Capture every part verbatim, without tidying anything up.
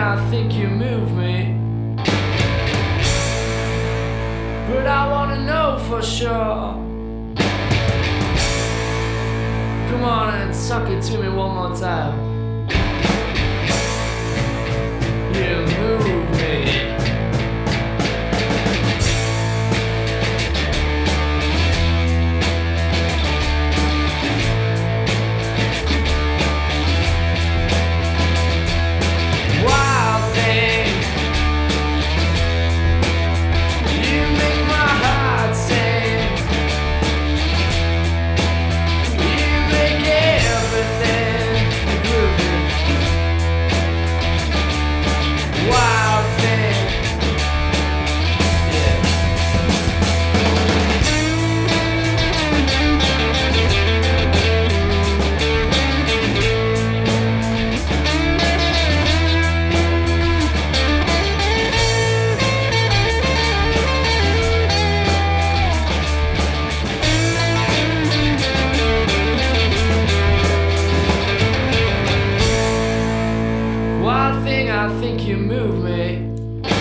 I think you move me, but I wanna know for sure. Come on and suck it to me one more time. You move me. One thing, I think you move me,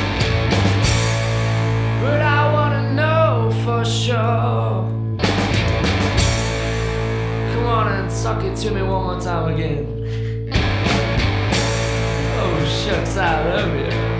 but I wanna know for sure. Come on and suck it to me one more time again. Oh shucks, I love you.